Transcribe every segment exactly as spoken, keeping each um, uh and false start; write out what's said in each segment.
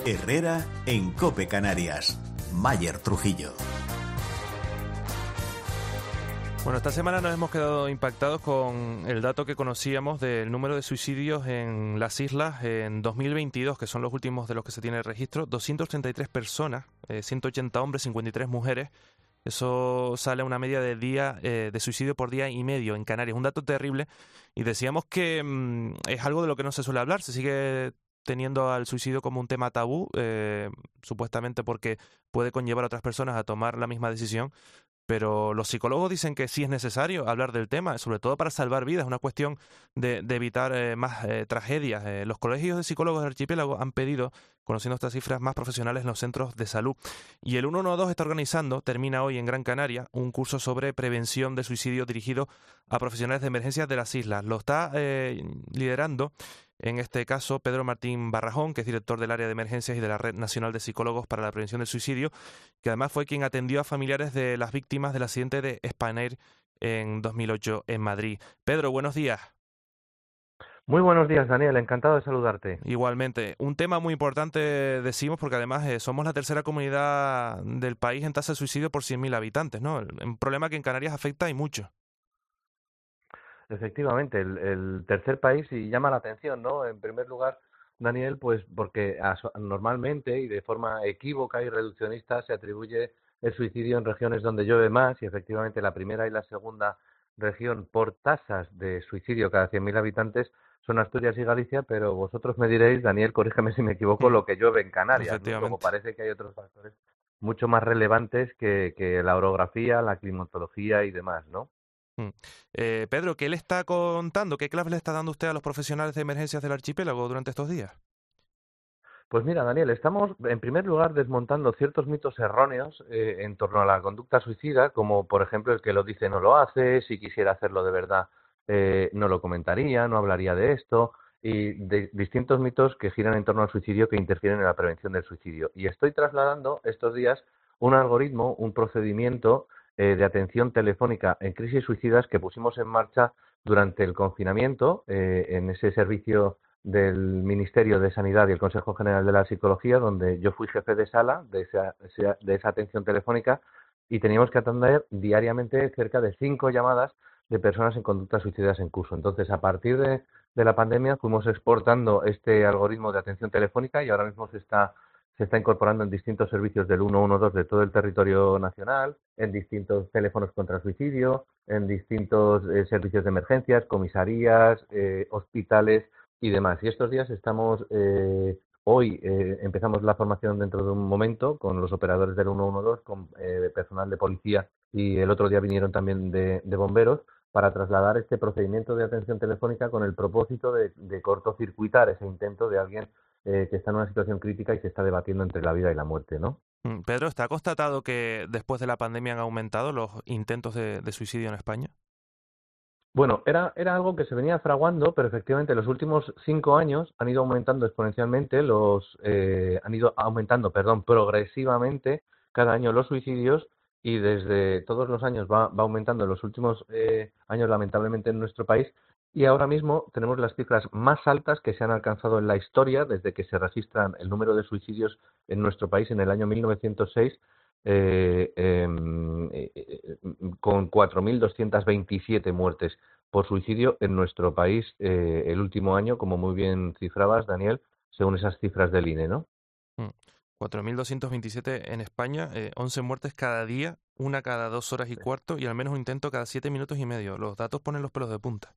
Herrera en COPE Canarias. Mayer Trujillo. Bueno, esta semana nos hemos quedado impactados con el dato que conocíamos del número de suicidios en las islas en dos mil veintidós, que son los últimos de los que se tiene registro. doscientas treinta y tres personas, eh, ciento ochenta hombres, cincuenta y tres mujeres. Eso sale a una media de día eh, de suicidio por día y medio en Canarias. Un dato terrible. Y decíamos que mmm, es algo de lo que no se suele hablar. Se sigue teniendo al suicidio como un tema tabú, eh, supuestamente porque puede conllevar a otras personas a tomar la misma decisión. Pero los psicólogos dicen que sí es necesario hablar del tema, sobre todo para salvar vidas, es una cuestión de, de evitar eh, más eh, tragedias. Eh, los colegios de psicólogos del archipiélago han pedido, conociendo estas cifras, más profesionales en los centros de salud. Y el ciento doce está organizando, termina hoy en Gran Canaria, un curso sobre prevención de suicidio dirigido a profesionales de emergencias de las islas. Lo está eh, liderando, en este caso, Pedro Martín Barrajón, que es director del área de emergencias y de la Red Nacional de Psicólogos para la Prevención del Suicidio, que además fue quien atendió a familiares de las víctimas del accidente de Spanair en dos mil ocho en Madrid. Pedro, buenos días. Muy buenos días, Daniel. Encantado de saludarte. Igualmente. Un tema muy importante, decimos, porque además eh, somos la tercera comunidad del país en tasa de suicidio por cien mil habitantes, ¿no? Un problema que en Canarias afecta y mucho. Efectivamente, el, el tercer país, y llama la atención, ¿no? En primer lugar, Daniel, pues porque normalmente y de forma equívoca y reduccionista se atribuye el suicidio en regiones donde llueve más, y efectivamente la primera y la segunda región por tasas de suicidio cada cien mil habitantes son Asturias y Galicia, pero vosotros me diréis, Daniel, corrígeme si me equivoco, mm. lo que llueve en Canarias, ¿no? Luego parece que hay otros factores mucho más relevantes que, que la orografía, la climatología y demás, ¿no? Eh, Pedro, ¿qué le está contando? ¿Qué claves le está dando usted a los profesionales de emergencias del archipiélago durante estos días? Pues mira, Daniel, estamos en primer lugar desmontando ciertos mitos erróneos eh, en torno a la conducta suicida, como por ejemplo el que lo dice no lo hace, si quisiera hacerlo de verdad eh, no lo comentaría, no hablaría de esto, y de distintos mitos que giran en torno al suicidio que interfieren en la prevención del suicidio. Y estoy trasladando estos días un algoritmo, un procedimiento eh, de atención telefónica en crisis suicidas que pusimos en marcha durante el confinamiento eh, en ese servicio del Ministerio de Sanidad y el Consejo General de la Psicología, donde yo fui jefe de sala de esa, de esa atención telefónica, y teníamos que atender diariamente cerca de cinco llamadas de personas en conductas suicidas en curso. Entonces, a partir de, de la pandemia, fuimos exportando este algoritmo de atención telefónica y ahora mismo se está se está incorporando en distintos servicios del ciento doce de todo el territorio nacional, en distintos teléfonos contra el suicidio, en distintos eh, servicios de emergencias, comisarías, eh, hospitales y demás. Y estos días estamos, eh, hoy eh, empezamos la formación dentro de un momento con los operadores del ciento doce, con eh, personal de policía, y el otro día vinieron también de, de bomberos, para trasladar este procedimiento de atención telefónica con el propósito de, de cortocircuitar ese intento de alguien eh, que está en una situación crítica y se está debatiendo entre la vida y la muerte, ¿no? Pedro, ¿está constatado que después de la pandemia han aumentado los intentos de, de suicidio en España? Bueno, era, era algo que se venía fraguando, pero efectivamente en los últimos cinco años han ido aumentando exponencialmente los, eh, han ido aumentando, perdón, progresivamente cada año los suicidios, y desde todos los años va, va aumentando en los últimos eh, años, lamentablemente, en nuestro país, y ahora mismo tenemos las cifras más altas que se han alcanzado en la historia desde que se registran el número de suicidios en nuestro país en el año mil novecientos seis, Eh, eh, eh, con cuatro mil doscientas veintisiete muertes por suicidio en nuestro país eh, el último año, como muy bien cifrabas, Daniel, según esas cifras del I N E, ¿no? cuatro mil doscientos veintisiete en España, eh, once muertes cada día, una cada dos horas y cuarto, y al menos un intento cada siete minutos y medio. Los datos ponen los pelos de punta.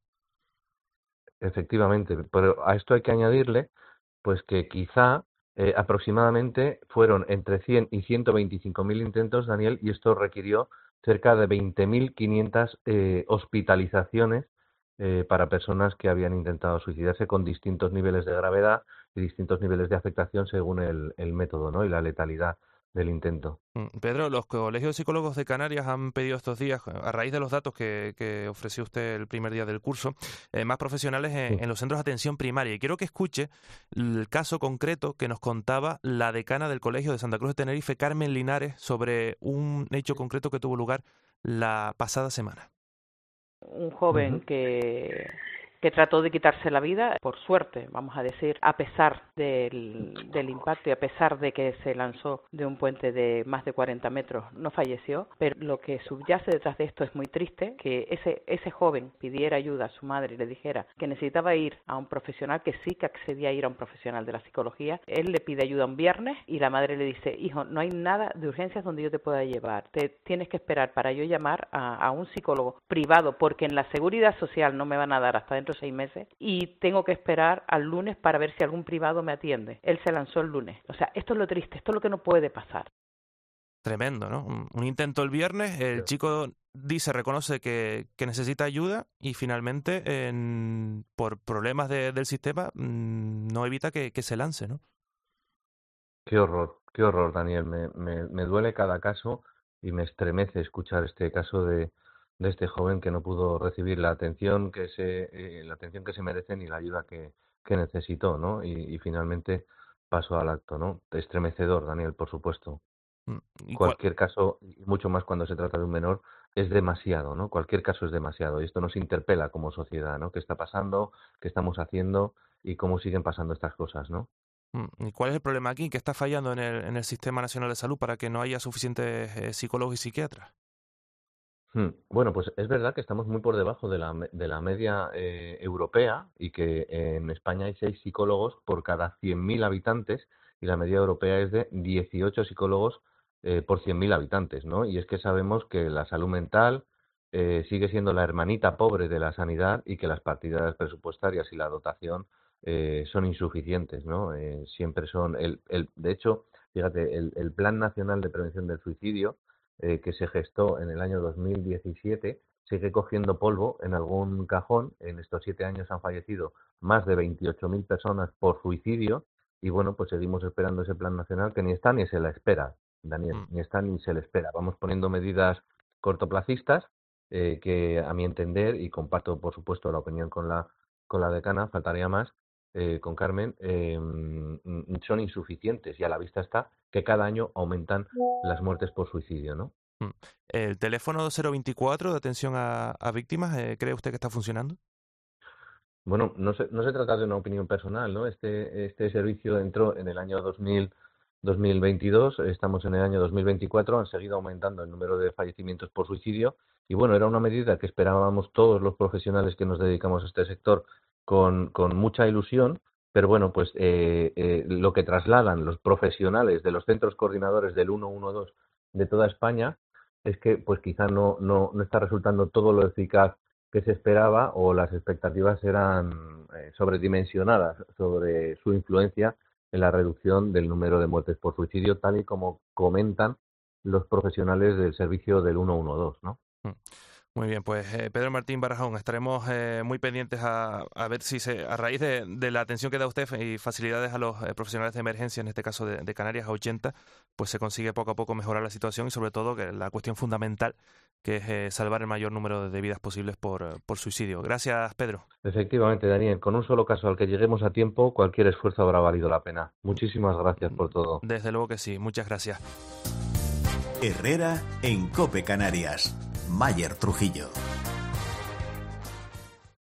Efectivamente, pero a esto hay que añadirle pues que quizá Eh, aproximadamente fueron entre cien y ciento veinticinco mil intentos, Daniel, y esto requirió cerca de veinte mil quinientas eh, hospitalizaciones eh, para personas que habían intentado suicidarse, con distintos niveles de gravedad y distintos niveles de afectación según el, el método, ¿no? Y la letalidad del intento. Pedro, los colegios de psicólogos de Canarias han pedido estos días, a raíz de los datos que, que ofreció usted el primer día del curso, eh, más profesionales en, sí. en los centros de atención primaria. Y quiero que escuche el caso concreto que nos contaba la decana del Colegio de Santa Cruz de Tenerife, Carmen Linares, sobre un hecho concreto que tuvo lugar la pasada semana. Un joven uh-huh. que, que trató de quitarse la vida, por suerte, vamos a decir, a pesar del, del impacto y a pesar de que se lanzó de un puente de más de cuarenta metros, no falleció, pero lo que subyace detrás de esto es muy triste, que ese, ese joven pidiera ayuda a su madre y le dijera que necesitaba ir a un profesional, que sí que accedía a ir a un profesional de la psicología. Él le pide ayuda un viernes y la madre le dice, hijo, no hay nada de urgencias donde yo te pueda llevar, te tienes que esperar para yo llamar a, a un psicólogo privado, porque en la seguridad social no me van a dar hasta dentro de seis meses y tengo que esperar al lunes para ver si algún privado me atiende. Él se lanzó el lunes. O sea, esto es lo triste, esto es lo que no puede pasar. Tremendo, ¿no? Un, un intento el viernes, el Sí. chico dice, reconoce que, que necesita ayuda y finalmente, en, por problemas de, del sistema, mmm, no evita que, que se lance, ¿no? Qué horror, qué horror, Daniel. Me, me, me duele cada caso y me estremece escuchar este caso de, de este joven que no pudo recibir la atención que se, eh, la atención que se merece ni la ayuda que, que necesitó, ¿no? Y, y finalmente pasó al acto, ¿no? Estremecedor, Daniel, por supuesto. Mm, ¿Y cuál, Cualquier caso, y mucho más cuando se trata de un menor, es demasiado, ¿no? Cualquier caso es demasiado y esto nos interpela como sociedad, ¿no? ¿Qué está pasando? ¿Qué estamos haciendo? Y cómo siguen pasando estas cosas, ¿no? mm, ¿y cuál es el problema aquí? ¿Qué está fallando en el, en el Sistema Nacional de Salud para que no haya suficientes eh, psicólogos y psiquiatras? Hmm. Bueno, pues es verdad que estamos muy por debajo de la, me- de la media eh, europea y que en España hay seis psicólogos por cada cien mil habitantes y la media europea es de dieciocho psicólogos eh, por cien mil habitantes, ¿no? Y es que sabemos que la salud mental eh, sigue siendo la hermanita pobre de la sanidad y que las partidas presupuestarias y la dotación eh, son insuficientes, ¿no? Eh, siempre son el, el, de hecho, fíjate, el, el Plan Nacional de Prevención del Suicidio eh, que se gestó en el año dos mil diecisiete sigue cogiendo polvo en algún cajón. En estos siete años han fallecido más de veintiocho mil personas por suicidio y bueno, pues seguimos esperando ese plan nacional que ni está ni se la espera, Daniel, Mm. ni está ni se le espera. Vamos poniendo medidas cortoplacistas eh, que a mi entender, y comparto por supuesto la opinión con la, con la decana, faltaría más, eh, con Carmen, eh, mm, son insuficientes y a la vista está que cada año aumentan las muertes por suicidio, ¿no? Mm. ¿El teléfono cero veinticuatro de atención a, a víctimas, eh, cree usted que está funcionando? Bueno, no se, no se trata de una opinión personal, ¿no? Este, este servicio entró en el año dos mil, dos mil veintidós, estamos en el año dos mil veinticuatro, han seguido aumentando el número de fallecimientos por suicidio y bueno, era una medida que esperábamos todos los profesionales que nos dedicamos a este sector con, con mucha ilusión, pero bueno, pues eh, eh, lo que trasladan los profesionales de los centros coordinadores del ciento doce de toda España es que pues quizá no, no, no está resultando todo lo eficaz que se esperaba o las expectativas eran eh, sobredimensionadas sobre su influencia en la reducción del número de muertes por suicidio, tal y como comentan los profesionales del servicio del ciento doce, ¿no? Mm. Muy bien, pues eh, Pedro Martín Barrajón, estaremos eh, muy pendientes a, a ver si se, a raíz de, de la atención que da usted y facilidades a los eh, profesionales de emergencia, en este caso de, de Canarias a ochenta, pues se consigue poco a poco mejorar la situación y sobre todo que la cuestión fundamental, que es eh, salvar el mayor número de vidas posibles por, eh, por suicidio. Gracias, Pedro. Efectivamente, Daniel, con un solo caso al que lleguemos a tiempo, cualquier esfuerzo habrá valido la pena. Muchísimas gracias por todo. Desde luego que sí, muchas gracias. Herrera en COPE Canarias. Mayer Trujillo.